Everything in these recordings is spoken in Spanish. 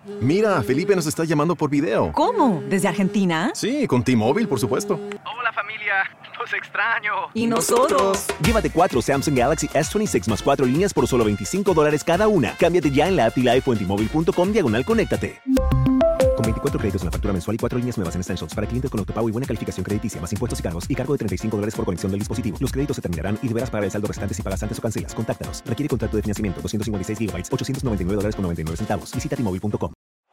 Mira, Felipe nos está llamando por video. ¿Cómo? ¿Desde Argentina? Sí, con T-Mobile, por supuesto. Hola familia, los extraño. ¿Y nosotros? Llévate 4 Samsung Galaxy S26 más 4 líneas por solo $25 cada una. Cámbiate ya en la app T-Life o en T-Mobile.com/conéctate. Con 24 créditos en la factura mensual y 4 líneas nuevas en Essentials para clientes con autopago y buena calificación crediticia, más impuestos y cargos y cargo de $35 por conexión del dispositivo. Los créditos se terminarán y deberás pagar el saldo restante si pagas antes o cancelas. Contáctanos. Requiere contrato de financiamiento. 256 GB, $899.99. Visita T-Mobile.com.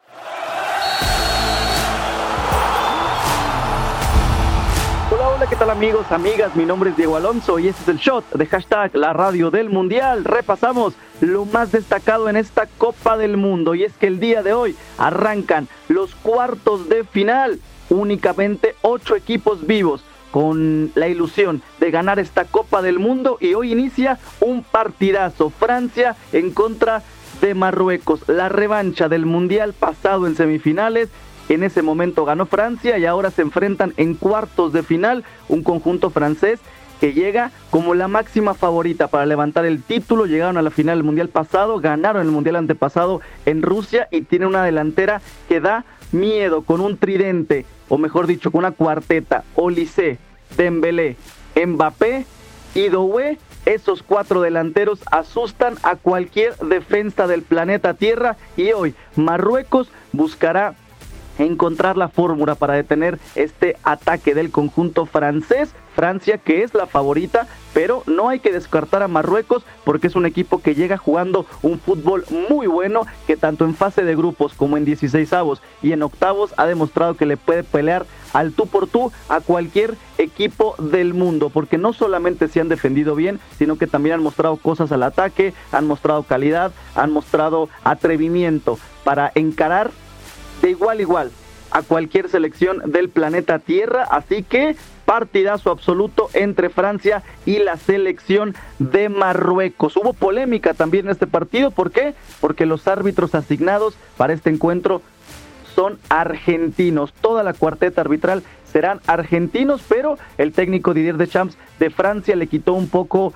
Hola, ¿qué tal amigos, amigas? Mi nombre es Diego Alonso y este es el shot de hashtag La Radio del Mundial. Repasamos lo más destacado en esta Copa del Mundo y es que el día de hoy arrancan los cuartos de final. Únicamente 8 equipos vivos con la ilusión de ganar esta Copa del Mundo y hoy inicia un partidazo. Francia en contra de Marruecos, la revancha del Mundial pasado en semifinales. En ese momento ganó Francia y ahora se enfrentan en cuartos de final, un conjunto francés que llega como la máxima favorita para levantar el título. Llegaron a la final del Mundial pasado, ganaron el Mundial antepasado en Rusia y tiene una delantera que da miedo con un tridente, o mejor dicho, con una cuarteta: Olise, Dembélé, Mbappé y Doué. Esos 4 delanteros asustan a cualquier defensa del planeta Tierra y hoy Marruecos buscará encontrar la fórmula para detener este ataque del conjunto francés. Francia, que es la favorita, pero no hay que descartar a Marruecos porque es un equipo que llega jugando un fútbol muy bueno, que tanto en fase de grupos como en 16avos y en octavos ha demostrado que le puede pelear al tú por tú a cualquier equipo del mundo, porque no solamente se han defendido bien, sino que también han mostrado cosas al ataque, han mostrado calidad, han mostrado atrevimiento para encarar de igual a igual a cualquier selección del planeta Tierra. Así que partidazo absoluto entre Francia y la selección de Marruecos. Hubo polémica también en este partido. ¿Por qué? Porque los árbitros asignados para este encuentro son argentinos. Toda la cuarteta arbitral serán argentinos, pero el técnico Didier Deschamps de Francia le quitó un poco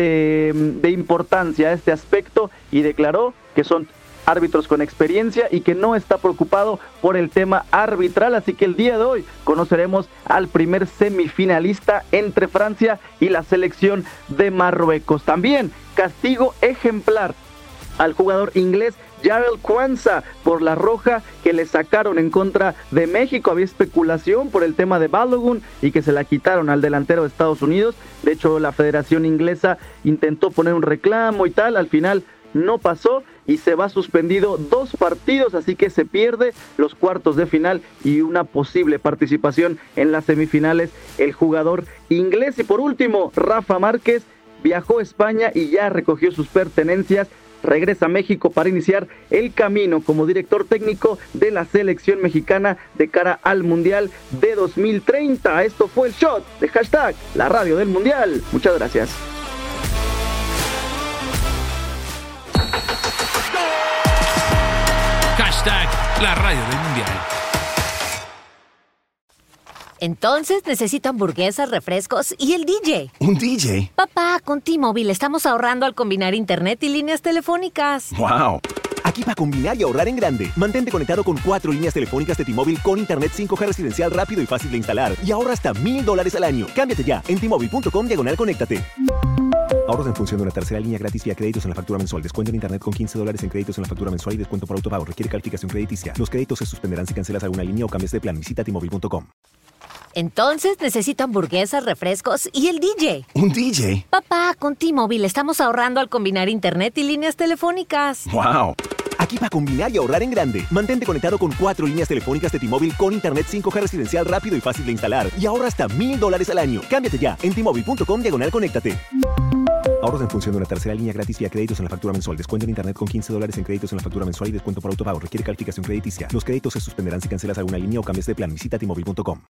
de importancia a este aspecto y declaró que son árbitros con experiencia y que no está preocupado por el tema arbitral. Así que el día de hoy conoceremos al primer semifinalista entre Francia y la selección de Marruecos. También castigo ejemplar al jugador inglés Jarell Quansah por la roja que le sacaron en contra de México. Había especulación por el tema de Balogun y que se la quitaron al delantero de Estados Unidos. De hecho, la Federación Inglesa intentó poner un reclamo y tal, al final no pasó y se va suspendido 2 partidos, así que se pierde los cuartos de final y una posible participación en las semifinales el jugador inglés. Y por último, Rafa Márquez viajó a España y ya recogió sus pertenencias. Regresa a México para iniciar el camino como director técnico de la selección mexicana de cara al Mundial de 2030. Esto fue el shot de hashtag La Radio del Mundial. Muchas gracias. Hashtag La Radio del Mundial. Entonces necesito hamburguesas, refrescos y el DJ. ¿Un DJ? Papá, con T-Mobile estamos ahorrando al combinar internet y líneas telefónicas. ¡Wow! Aquí para combinar y ahorrar en grande. Mantente conectado con 4 líneas telefónicas de T-Mobile con internet 5G residencial rápido y fácil de instalar. Y ahorra hasta $1,000 al año. Cámbiate ya en T-Mobile.com/conéctate. Ahorros en función de una tercera línea gratis vía créditos en la factura mensual. Descuento en internet con $15 en créditos en la factura mensual y descuento por autopago. Requiere calificación crediticia. Los créditos se suspenderán si cancelas alguna línea o cambias de plan. Visita T-Mobile.com. Entonces necesito hamburguesas, refrescos y el DJ. ¿Un DJ? Papá, con T-Mobile estamos ahorrando al combinar internet y líneas telefónicas. ¡Wow! Aquí para combinar y ahorrar en grande. Mantente conectado con 4 líneas telefónicas de T-Mobile con internet 5G residencial rápido y fácil de instalar. Y ahorra hasta $1,000 al año. Cámbiate ya en T-Mobile.com/conéctate. Ahorros en función de una tercera línea gratis vía créditos en la factura mensual. Descuento en internet con $15 en créditos en la factura mensual y descuento por autopago. Requiere calificación crediticia. Los créditos se suspenderán si cancelas alguna línea o cambias de plan. Visita T-Mobile.com.